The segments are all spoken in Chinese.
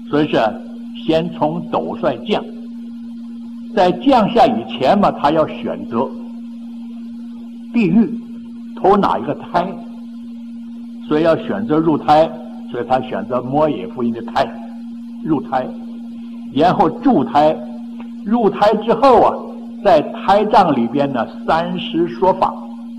所以是先从斗率降，在降下以前嘛，他要选择地狱投哪一个胎，所以要选择入胎，所以他选择摩耶夫人的胎入胎，然后助胎，入胎之后啊，在胎藏里边呢3时说法，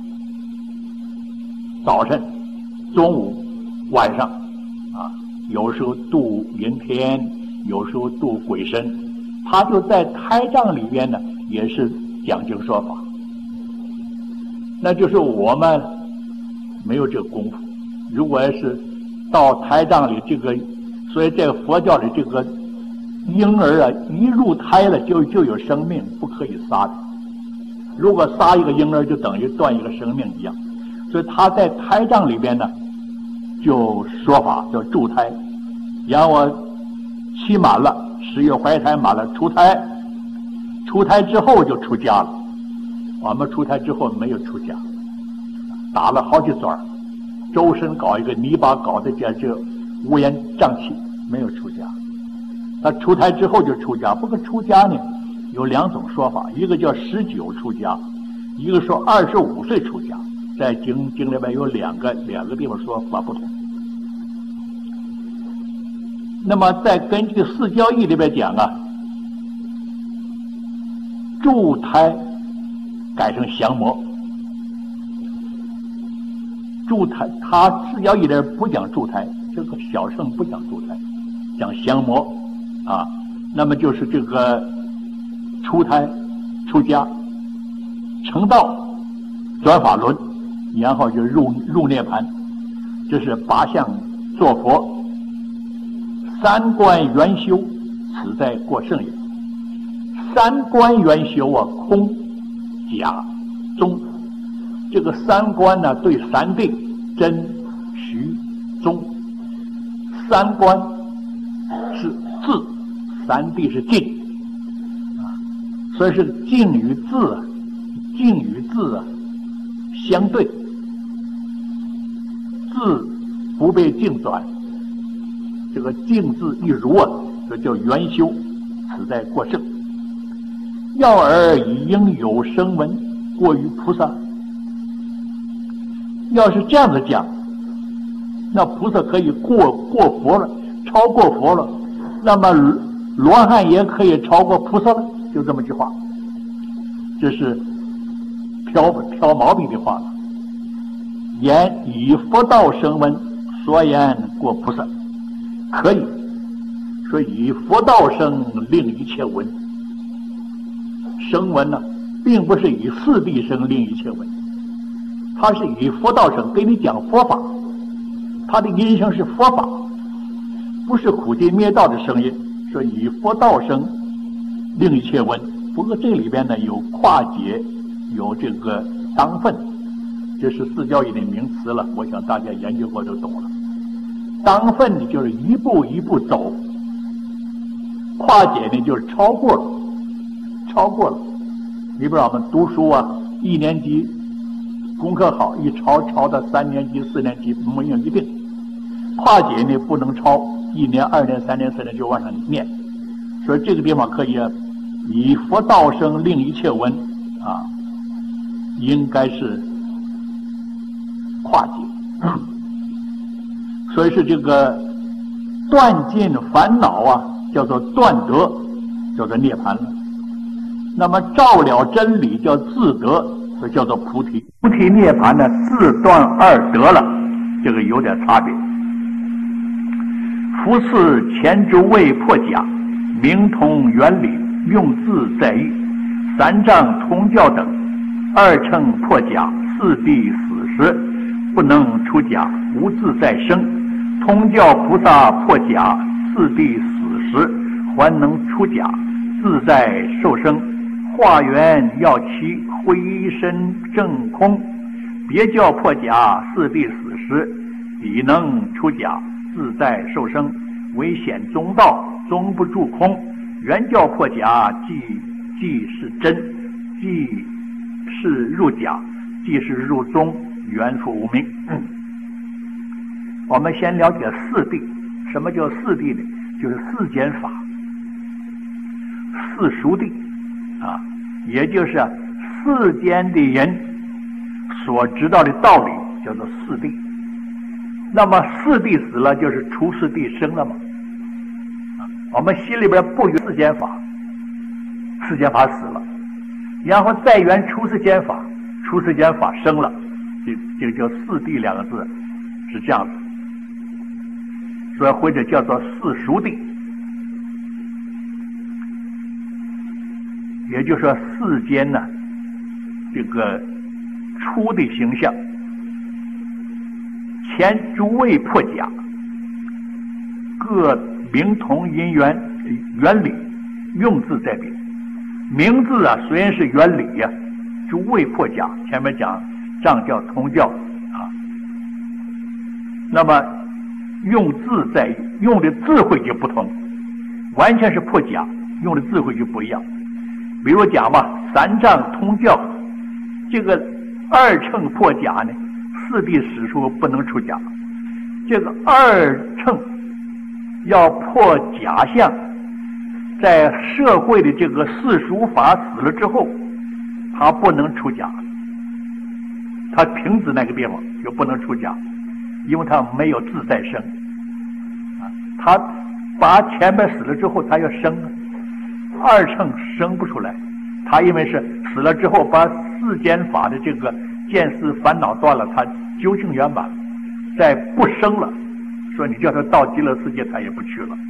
早晨、中午、晚上啊，有时候度阴天，有时候度鬼神，他就在胎藏里边呢也是讲经说法。那就是我们没有这个功夫，如果是到胎藏里这个，所以在佛教里这个婴儿啊，一入胎了就有生命，不可以杀的。如果杀一个婴儿，就等于断一个生命一样。所以他在胎藏里边呢，就说法叫助胎，然后期满了，10月怀胎满了，出胎，出胎之后就出家了。我们出胎之后没有出家，打了好几转，周身搞一个泥巴，搞得这乌烟瘴气，没有出家。他出胎之后就出家，不过出家呢有2种说法，一个叫19出家，一个说25岁出家，在经里边有两个地方说法不同。那么在根据四教义里边讲啊，助胎改成降魔，助胎他四教义里不讲助胎，这个小乘不讲助胎，讲降魔啊。那么就是这个出胎、出家、成道、转法轮，然后就入涅盘，这是8项做佛，3观圆修，此在过圣也。3观圆修啊，空、假、中，这个3观呢，对3谛，真、虚、中。3观是自，3谛是静啊，所以是静与自啊，静与自啊相对，自不被静转，这个静字一如啊，这叫圆修，此在过圣。要而以应有声闻过于菩萨，要是这样子讲，那菩萨可以过佛了，超过佛了，那么罗汉也可以超过菩萨了，就这么句话，这是挑毛病的话了。言以佛道声闻，所言过菩萨，可以说以佛道声令一切闻。声闻呢，并不是以四谛声令一切闻，它是以佛道声给你讲佛法，它的音声是佛法，不是苦尽灭道的声音，说以佛道声令一切闻。不过这里边呢有跨解，有这个当分，这是四教义的名词了，我想大家研究过就懂了。当分呢就是一步一步走，跨解呢就是超过了。你比如我们读书啊，1年级功课好，一超到3年级、4年级没有一定。跨解呢不能超，1年、2年、3年、4年就往上念。所以这个地方可以以佛道声令一切闻啊，应该是跨解。所以是这个断尽烦恼啊，叫做断得，叫做涅盘了。那么照了真理叫自得，所以叫做菩提。菩提涅盘呢，自断二得了，这个有点差别。夫次前诸位破假，明通原理，用字在意。3藏通教等，2乘破假，4谛死时不能出假，无自在生。通教菩萨破假，4谛死时还能出假，自在受生。化缘要期，回身正空。别教破假，4谛死时彼能出假，自在受生。唯显中道，终不住空。原教破假，既是真，既是入假，既是入中，原复无明。我们先了解4谛。什么叫4谛呢？ 就是世间法，世俗谛啊，也就是世间的人所知道的道理叫做世谛。那么世谛死了，就是出世谛生了嘛。我们心里边不缘世间法，世间法死了，然后再缘出世间法，出世间法生了，这个叫世谛两个字是这样子，所以或者叫做世俗谛。也就是说世间呢，这个出的形象，前诸位破假，各名同音原理，用字在别。名字啊虽然是原理呀，诸位破假，前面讲藏教通教啊，那么用字在异，用的智慧就不同，完全是破假，用的智慧就不一样。比如讲吧，三藏通教，这个二乘破假呢，四谛史书不能出假。这个二乘要破假象，在社会的这个世俗法死了之后，他不能出假，他停止那个地方就不能出假，因为他没有自在生。他把前面死了之后，他要生二乘生不出来，他因为是死了之后把世间法的这个见思烦恼断了，他究竟圆满，再不生了，说你叫他到极乐世界他也不去了，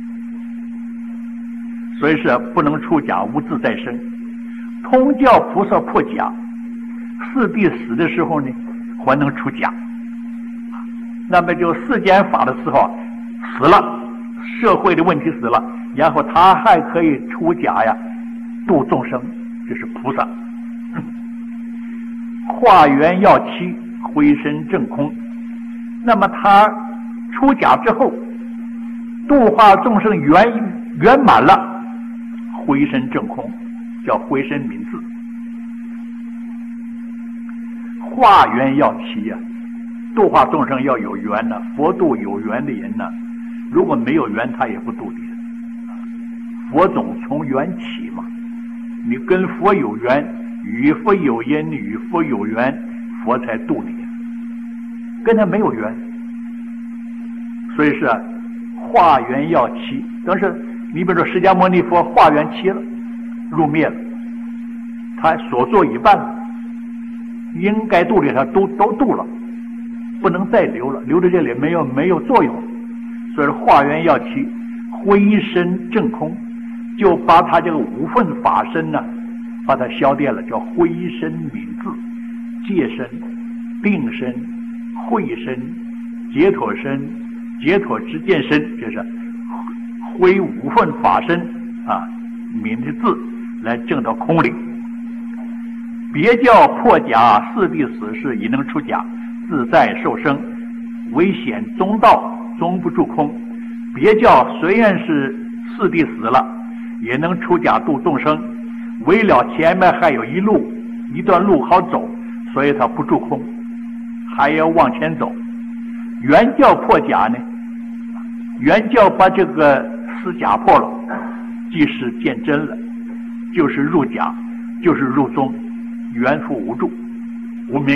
所以是不能出假，无自在生。通教菩萨破假，四谛死的时候呢还能出假，那么就世间法的时候死了，社会的问题死了，然后他还可以出假呀，度众生，这是菩萨。化缘要期，回身正空。那么他出假之后，度化众生圆满了，回身正空，叫回身泯智。化缘要期呀，度化众生要有缘呢，佛度有缘的人呢，如果没有缘他也不度的。佛总从缘起嘛，你跟佛有缘，与佛有因，与佛有缘，佛才度你，跟他没有缘，所以是化缘要期。但是你比如说释迦牟尼佛化缘期了，入灭了，他所做已办了，应该度的他都度了，不能再留了，留在这里没有作用，所以化缘要期，回身正空，就把他这个五分法身呢，把它消掉了，叫回身泯智，戒身、定身、慧身、解脱身、解脱之见身，就是挥五分法身啊，泯的智来证到空灵。别教破假，四谛死事已能出假，自在受生，唯显中道，终不住空。别教虽然是四谛死了，也能出假度众生，为了前面还有一段路好走，所以他不住空，还要往前走。原教破假呢，原教把这个死假破了，即是见真了，就是入假，就是入宗，缘复无住无明。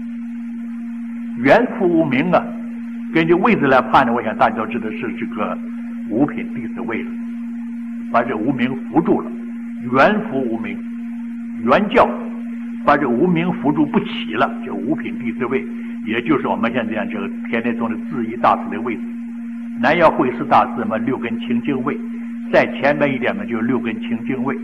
缘复无明啊，根据位置来判的，我想大家都知道是这个五品弟子位了，把这无明扶住了，缘复无明。原教把这无明扶住不起了，就五品弟子位，也就是我们现在讲这个天台宗的智义大师的位置。南药慧师大师嘛，六根清净位，再前面一点嘛，就是六根清净位。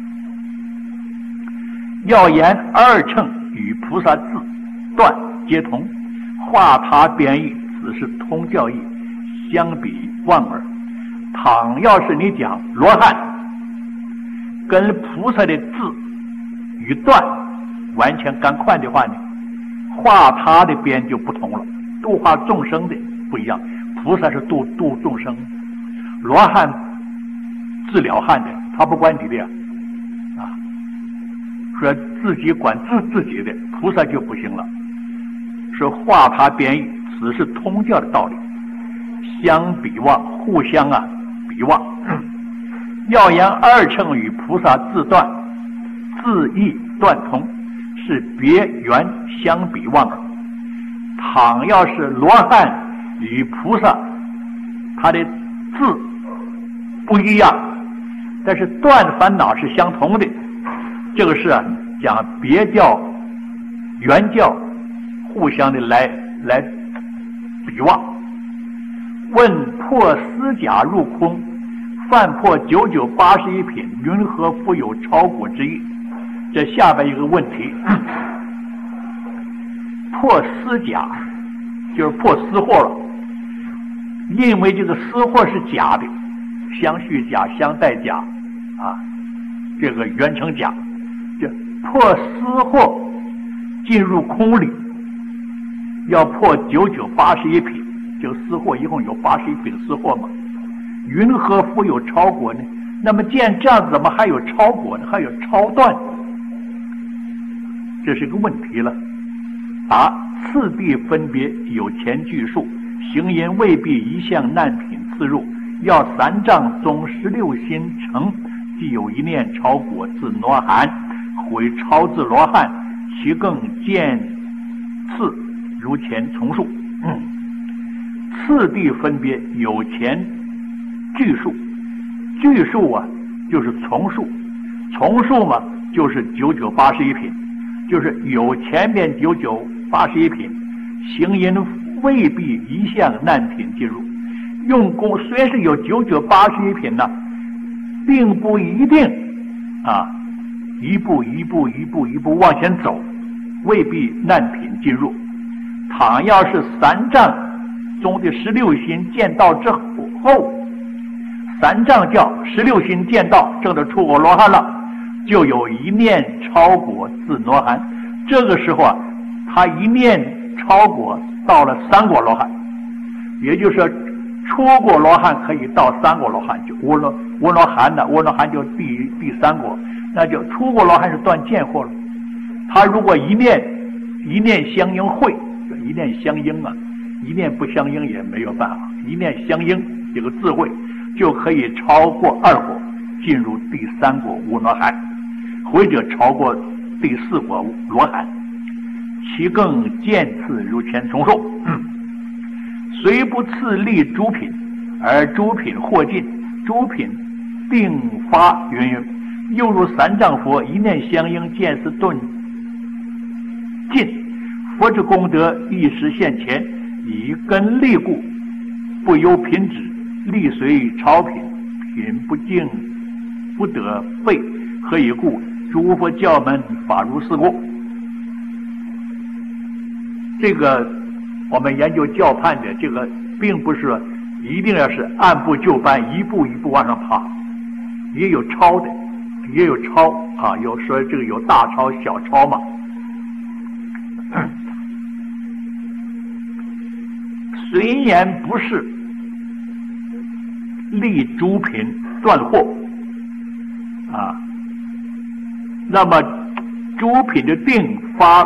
要言二乘与菩萨自断皆同，化他变异，此是通教义，相比望耳。倘要是你讲罗汉跟菩萨的字与断完全干快的话呢，化他的边就不同了，度化众生的不一样。菩萨是度众生，罗汉治了汉的，他不管你的啊，说自己管自己的，菩萨就不行了，是化他边异，此是通教的道理。相比望，互相比望。要言二乘与菩萨自断，自意断同，是别缘相比望。倘要是罗汉与菩萨，他的字不一样，但是断烦恼是相同的。这个是讲别教原教互相的来比望。问破思假入空，犯破9981品，云何复有超果之意？这下边一个问题，破思假就是破私货了，因为这个私货是假的，相续假、相待假啊，这个缘成假，这破私货进入空里，要破9981品。这个私货一共有81品私货嘛，云何复有超果呢？那么既然这样子，怎么还有超果呢？还有超断？这是个问题了。答：次第分别有前句数，行因未必一项难品次入，要三障中16心成，既有一念超果自罗汉，毁超自罗汉，其更见次如前从述。次第分别有前句数，句数啊就是从数，从数嘛就是9981品，就是有前面9981品，行因未必一项难品进入。用功虽然是有9981品呢，并不一定啊，一步一步往前走，未必难品进入。倘要是三障中的16心见道之后，三障教16心见道，证得出果罗汉了，就有一念超果自罗汉。这个时候啊，他一念超果到了三果罗汉，也就是说出果罗汉可以到三果罗汉，就无罗汉的，无罗汉就第三果，那就出果罗汉是断见惑了。他如果一念相应会，一念相应啊，一念不相应也没有办法，一念相应这个智慧就可以超过二果，进入第三果无罗汉，或者超过第四果罗汉，其更见次如前从述。虽不次立诸品，而诸品或尽，诸品定发云云，又如三藏佛一念相应，见是顿尽，佛之功德一时现前，以根立故，不由品止，力随超品，品不净不得废。何以故？诸佛教门法如是故。这个我们研究教判的这个，并不是一定要是按部就班，一步一步往上爬，也有超的，也有超啊，有说这个有大超小超嘛。虽然不是立诸品断惑啊，那么诸品的定发，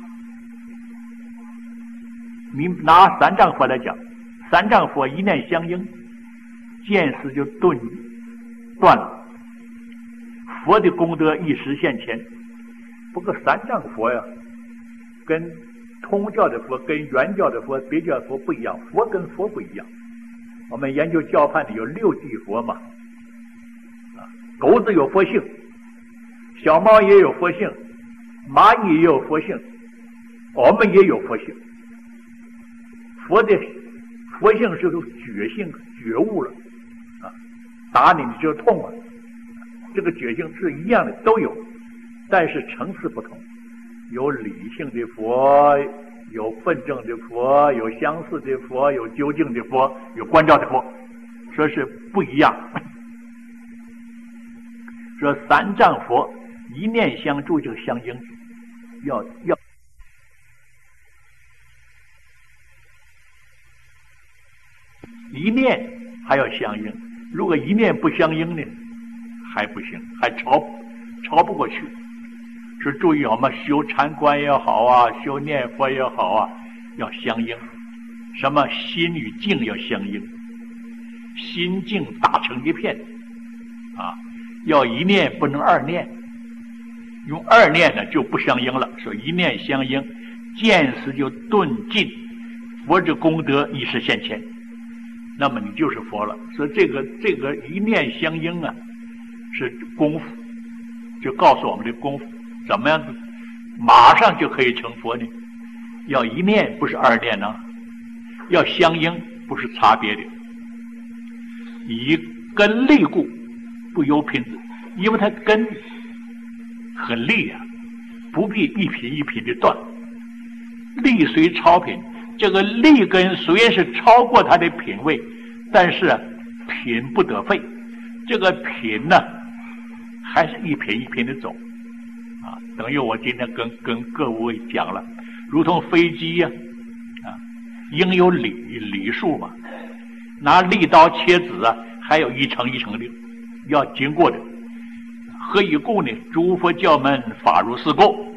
你拿三藏佛来讲，三藏佛一念相应，见识就断了，佛的功德一时现前。不过三藏佛呀，跟通教的佛跟原教的佛别教的佛不一样，佛跟佛不一样。我们研究教判的有六地佛嘛，狗子有佛性，小猫也有佛性，蚂蚁也有佛性，我们也有佛性。佛的佛性是有觉性，觉悟了啊，打你就痛了，这个觉性是一样的，都有，但是层次不同。有理性的佛，有愤正的佛，有相似的佛，有究竟的佛，有观照的佛，说是不一样。说三藏佛一念相助就相应，要一念还要相应，如果一念不相应呢，还不行，还超不过去。是注意我们修禅观也好啊，修念佛也好啊，要相应。什么心与境要相应。 心境打成一片啊，要一念不能二念，用二念呢就不相应了，说一念相应，见识就顿尽，佛之功德一时现前，那么你就是佛了。所以这个一念相应啊，是功夫，就告诉我们的功夫怎么样子马上就可以成佛呢？要一念不是二念呢，要相应不是差别的。以根利故，不由品子，因为它根很利啊，不必一品一品的断。利虽超品，这个利根虽然是超过它的品位，但是品不得废，这个品呢还是一品一品的走啊。等于我今天跟各位讲了，如同飞机呀应有礼数嘛，拿利刀切子啊，还有一层一层的要经过的。何以故呢？诸佛教门法如是故。